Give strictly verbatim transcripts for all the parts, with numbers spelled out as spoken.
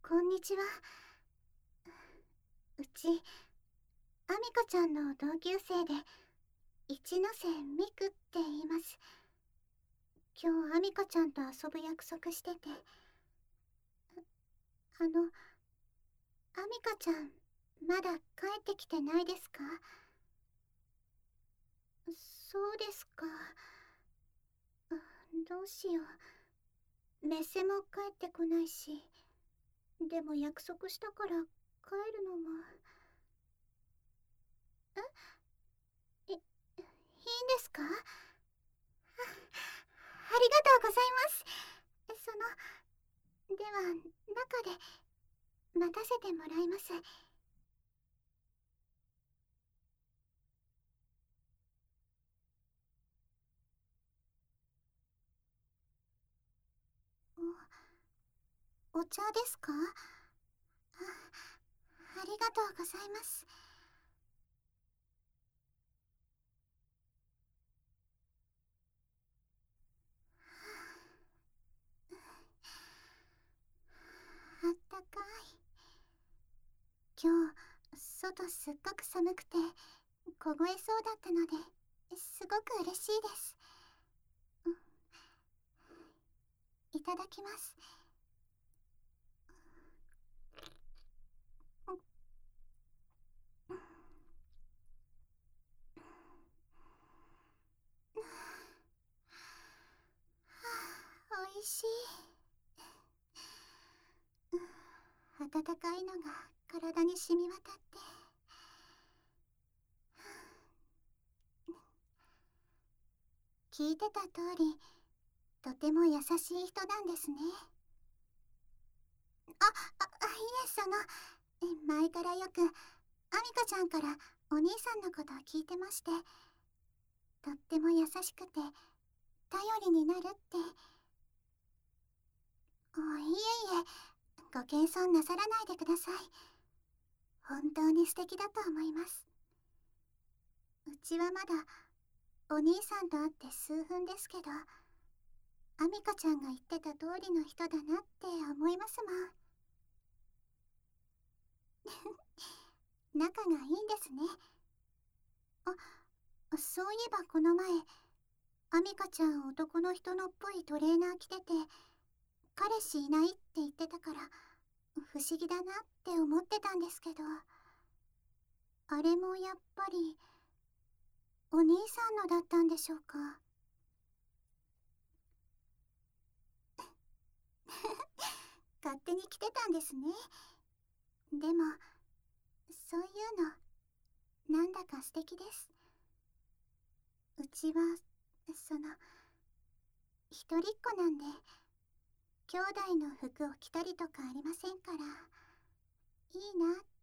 こんにちは。うち、アミカちゃんの同級生で、一ノ瀬ミクって言います。今日アミカちゃんと遊ぶ約束してて。あの、アミカちゃん、まだ帰ってきてないですか？そうですか。あ、どうしよう。メッセも帰ってこないし。でも約束したから帰るのも。えい、いいんですか？あ、ありがとうございます。その、では、中で待たせてもらいます。お、お茶ですか？あ、ありがとうございます。あったかい。今日、外すっごく寒くて、凍えそうだったので、すごく嬉しいです。うん、いただきます。うん、はあ、おいしい。温かいのが体に染み渡って。聞いてた通り、とても優しい人なんですね。あ、あ、いえ、その、前からよく、アミカちゃんからお兄さんのことを聞いてまして、とっても優しくて、頼りになるって。あ、いえいえ、ご謙遜なさらないでください。本当に素敵だと思います。うちはまだ、お兄さんと会って数分ですけど、アミカちゃんが言ってた通りの人だなって思いますもん。仲がいいんですね。あ、そういえばこの前、アミカちゃん男の人のっぽいトレーナー着てて、彼氏いないって言ってたから、不思議だなって思ってたんですけど、あれもやっぱり、お兄さんのだったんでしょうか。勝手に着てたんですね。でも、そういうの、なんだか素敵です。うちは、その、一人っ子なんで、兄弟の服を着たりとかありませんから、いいなって。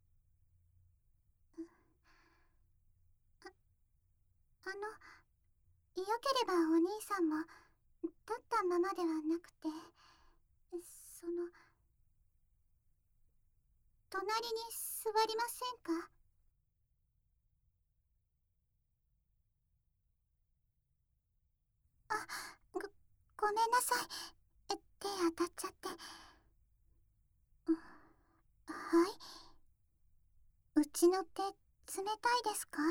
あ、あの、よければお兄さんも、立ったままではなくて、その、隣に座りませんか？あ、ご、ごめんなさい。え、手当たっちゃって。うん、はい。うちの手、冷たいですか？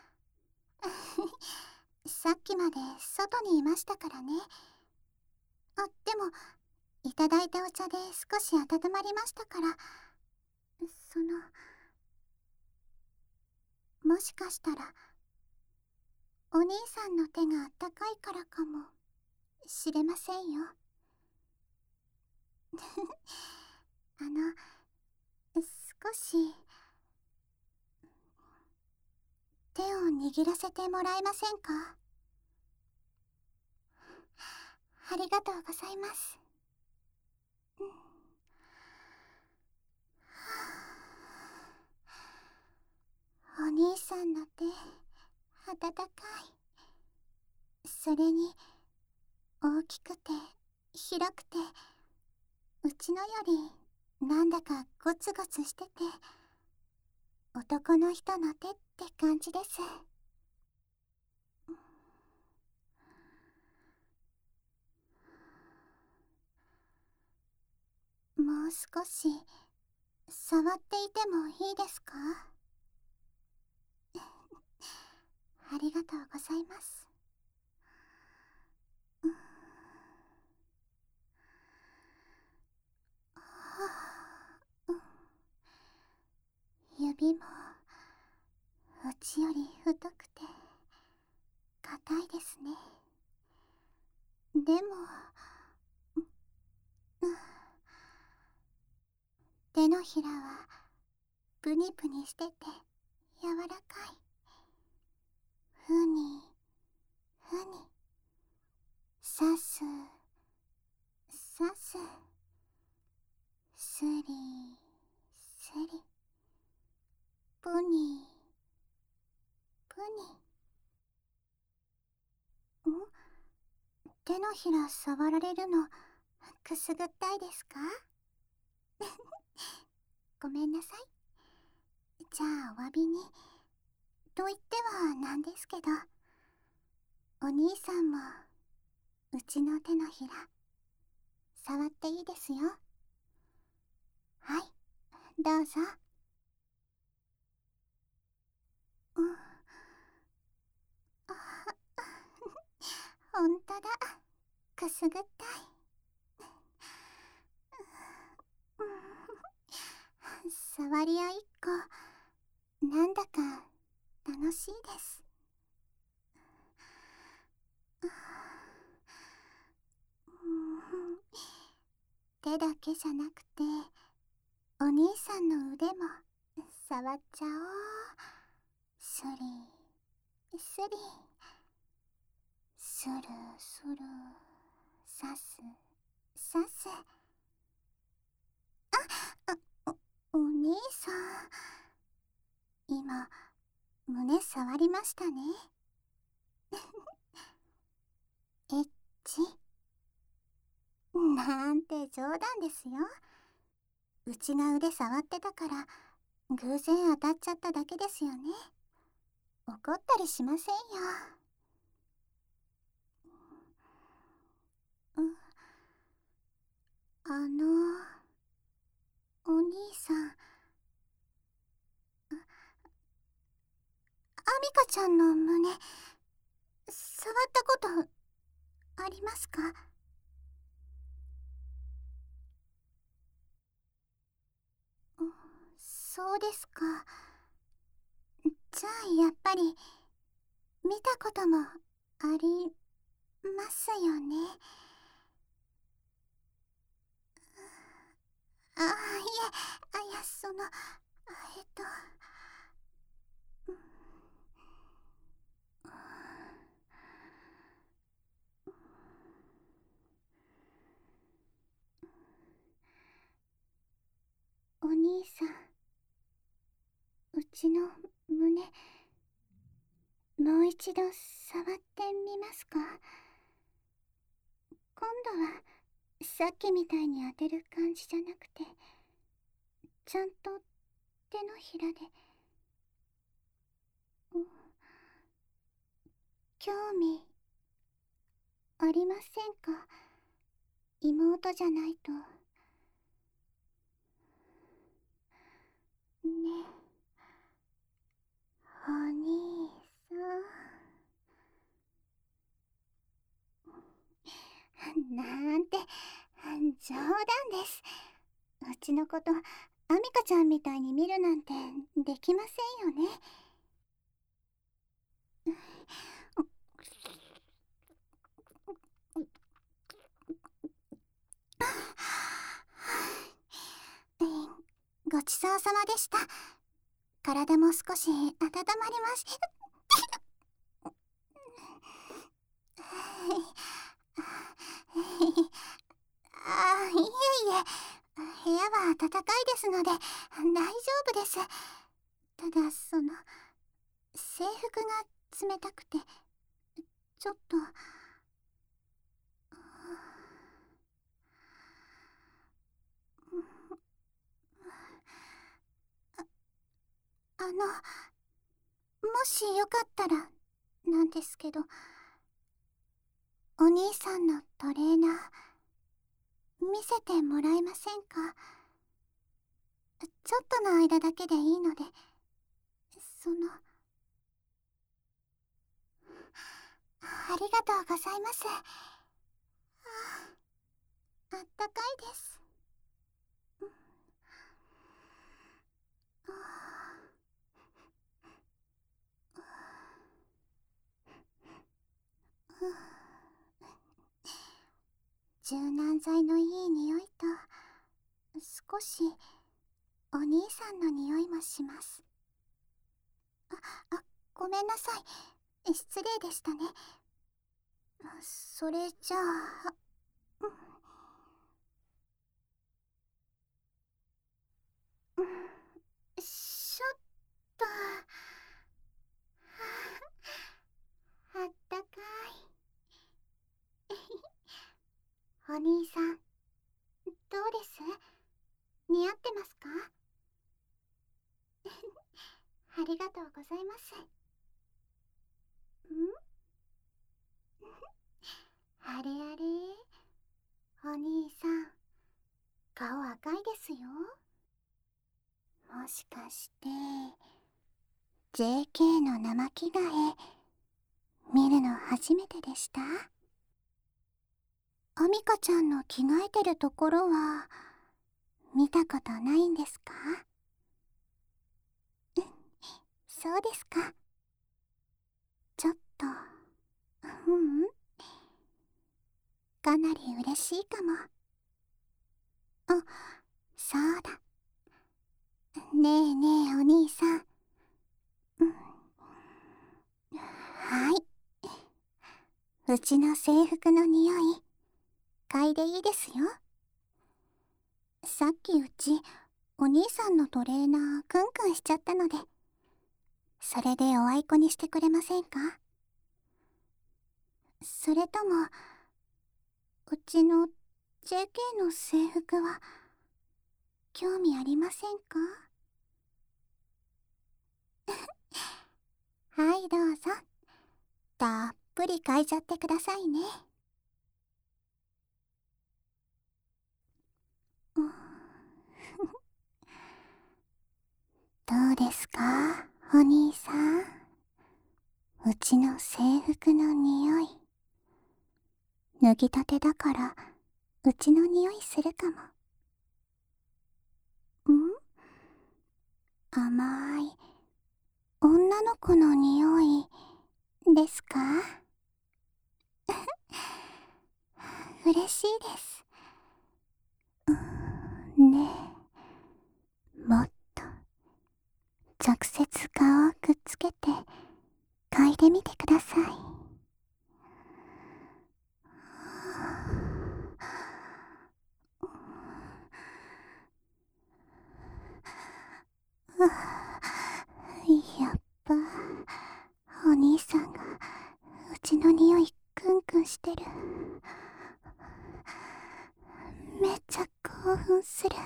さっきまで外にいましたからね。あ、でも、いただいたお茶で少し温まりましたから、その、もしかしたら、お兄さんの手があったかいからかもしれませんよ。あの、少し、手を握らせてもらえませんか？ありがとうございます。うん、お兄さんの手、温かい。それに、大きくて、広くて、うちのより、なんだかゴツゴツしてて、男の人の手って感じです。 もう少し触っていてもいいですか？ありがとうございます。うん、はあ、うん、指もうちより太くて硬いですね。でも、うん、手のひらはプニプニしてて柔らかい。ふにふにさすさす、すりすり、ぷにぷに。ん、手のひら触られるのくすぐったいですか？ごめんなさい。じゃあお詫びに、と言ってはなんですけど、お兄さんもうちの手のひら触っていいですよ。はい、どうぞ。うん、あ、ほんとだ、くすぐったい。うん、触り合いっこなんだか楽しいです。うん、手だけじゃなくてお兄さんの腕も触っちゃおう。スリスリ、スルスル、さすさす。あ、お、お兄さん、今胸触りましたね。エッチなんて冗談ですよ。うちが腕触ってたから偶然当たっちゃっただけですよね。怒ったりしませんよ。うん、あのお兄さん、アミカちゃんの胸触ったことありますか？うん、そうですか。じゃあやっぱり見たこともありますよね。あ、いえ、あ、いや、その、えっと、うん、お兄さん、うちの胸もう一度触ってみますか？今度はさっきみたいに当てる感じじゃなくて、ちゃんと手のひらで。うん、興味ありませんか？妹じゃないと。ね、お兄さん。なんて冗談です。うちのことアミカちゃんみたいに見るなんてできませんよね。ごちそうさまでした。体も少し温まりまし。あ、いえいえ、部屋は暖かいですので大丈夫です。ただその制服が冷たくてちょっと。あの、もしよかったらなんですけど、お兄さんのトレーナー見せてもらえませんか？ちょっとの間だけでいいので、その、ありがとうございます。ああ、あったかいです。柔軟剤のいい匂いと、少しお兄さんの匂いもします。あ、あ、ごめんなさい。失礼でしたね。それじゃあ、うん、しょっと、あったかい。お兄さん、どうです？似合ってますか？ありがとうございます。んあれあれ、お兄さん、顔赤いですよ。もしかして、ジェーケー の生着替え、見るの初めてでした？アミカちゃんの着替えてるところは、見たことないんですか？そうですか。ちょっと、ううん。かなり嬉しいかも。あ、そうだ。ねえねえお兄さん。うん、はい。うちの制服の匂い、嗅いでいいですよ。さっきうち、お兄さんのトレーナークンクンしちゃったので、それでおあいこにしてくれませんか？それとも、うちの ジェーケー の制服は、興味ありませんか？はい、どうぞ。たっぷり嗅いじゃってくださいね。どうですか、お兄さん。うちの制服の匂い。脱ぎたてだから、うちの匂いするかも。ん？甘い、女の子の匂い、ですか？嬉しいです。ねえ、もっと、直接顔をくっつけて、嗅いでみてください。やっぱ、お兄さんが、うちの匂いクンクンしてる。めっちゃ興奮する。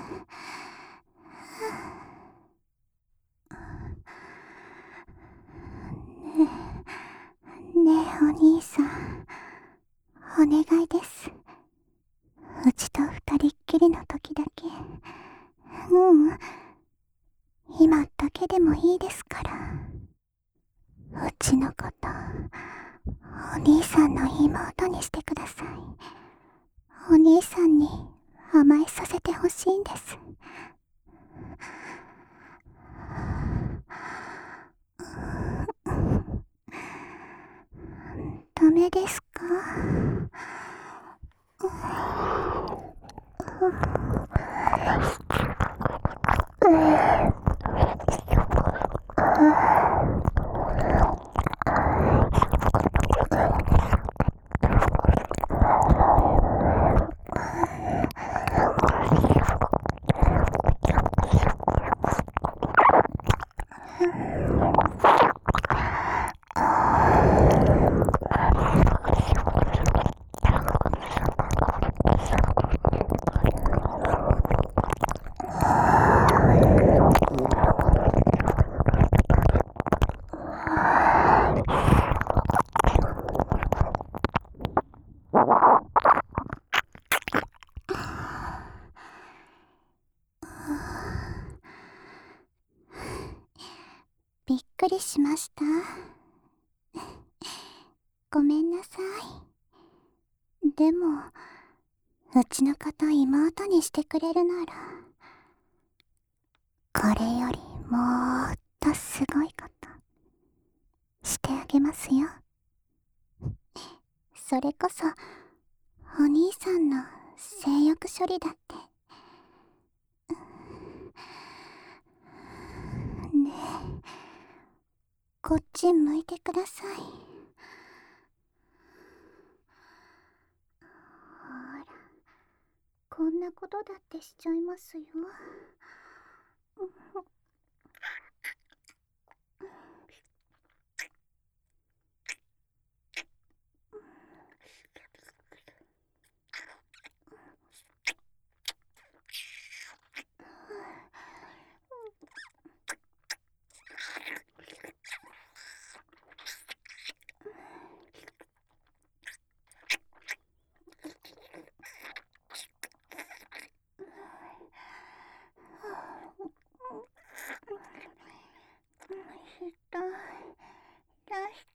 ねえ、ねえお兄さん、お願いです。うちと二人っきりの時だけ。うん、今だけでもいいですから。うちのこと、お兄さんの妹にしてください。お兄さんに甘えさせてほしいんです。ダメですか？ ごめんなさい。でもうちのこと妹にしてくれるなら、これよりもっとすごいことしてあげますよ。それこそお兄さんの性欲処理だって。ねえ、こっち向いてください。ほら、こんなことだってしちゃいますよ。痛い。出して。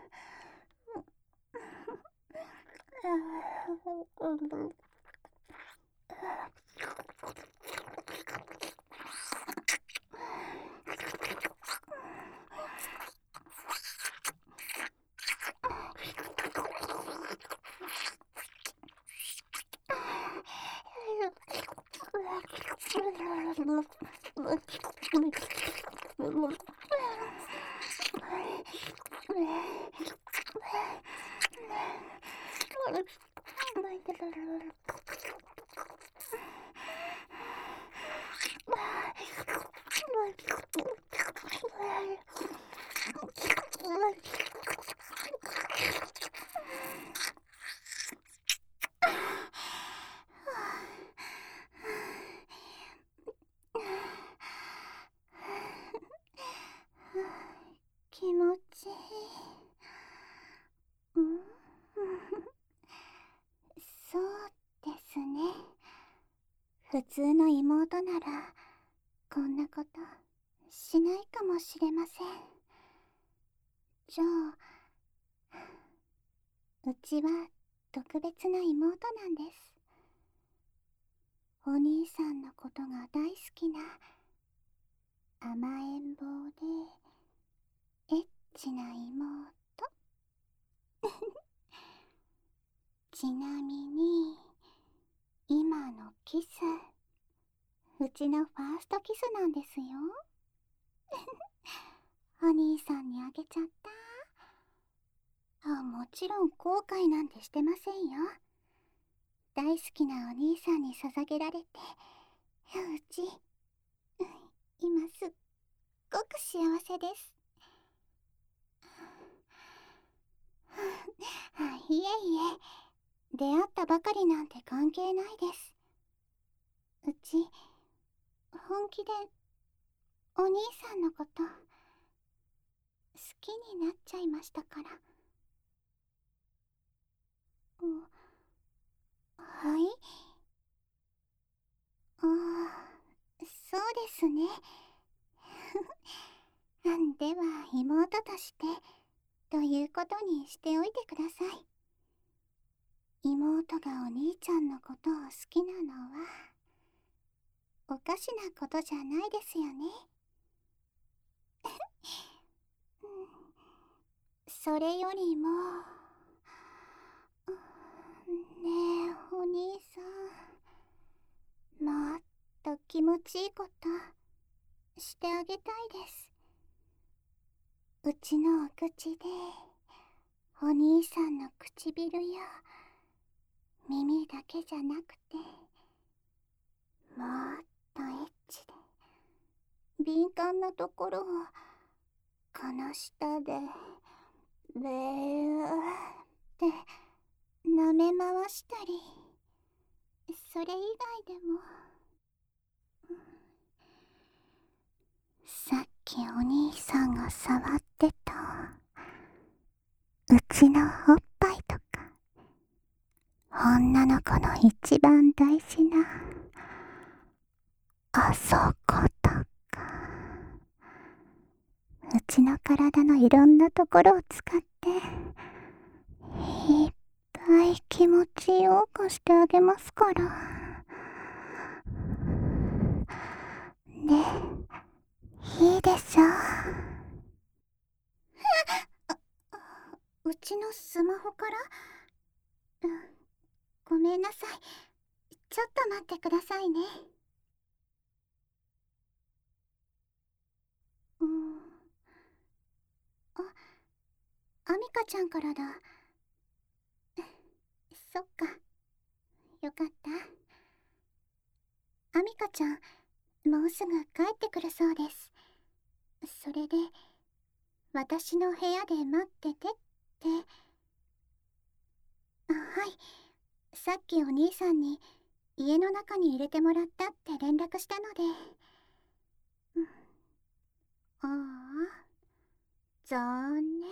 気持ちいい。うん、そうですね。普通の妹ならこんなことしないかもしれません。じゃあ、うちは特別な妹なんです。お兄さんのことが大好きな甘えん坊でエッチな妹。ちなみに今のキス、うちのファーストキスなんですよ。お兄さんにあげちゃった。あ、もちろん後悔なんてしてませんよ。大好きなお兄さんに捧げられて、うち、今すっごく幸せです。いえいえ、出会ったばかりなんて関係ないです。うち、本気でお兄さんのこと好きになっちゃいましたから。はい。ああ、そうですね。では妹としてということにしておいてください。妹がお兄ちゃんのことを好きなのはおかしなことじゃないですよね。それよりも、ねえお兄さん、もっと気持ちいいことしてあげたいです。うちのお口でお兄さんの唇や耳だけじゃなくて、もっとエッチで敏感なところをこの下でべーって舐め回したり、それ以外でも。さっきお兄さんが触ってたうちのおっぱいとか、女の子の一番大事なあそことか、うちの体のいろんなところを使っていっぱい気持ちよくしてあげますから。で、いいでしょう。うちのスマホから？うん、ごめんなさい。ちょっと待ってくださいね。うん。あ、アミカちゃんからだ。そっか。よかった。アミカちゃん、もうすぐ帰ってくるそうです。それで、私の部屋で待っててって。あ、はい。さっきお兄さんに家の中に入れてもらったって連絡したので。うん、ああ、残念。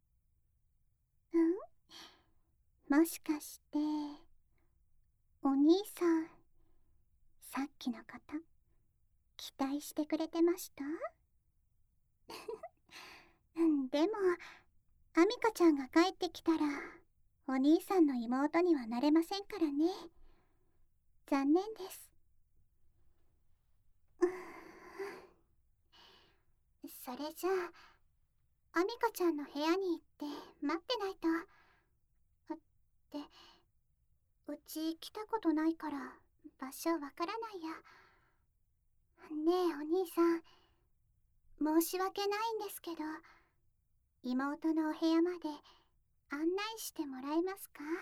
うん、もしかしてお兄さん、さっきの方期待してくれてました？うん、でもアミカちゃんが帰ってきたらお兄さんの妹にはなれませんからね。残念です。それじゃあアミカちゃんの部屋に行って待ってないと。ってうち来たことないから場所わからないや。ねえお兄さん、申し訳ないんですけど妹のお部屋まで案内してもらえますか？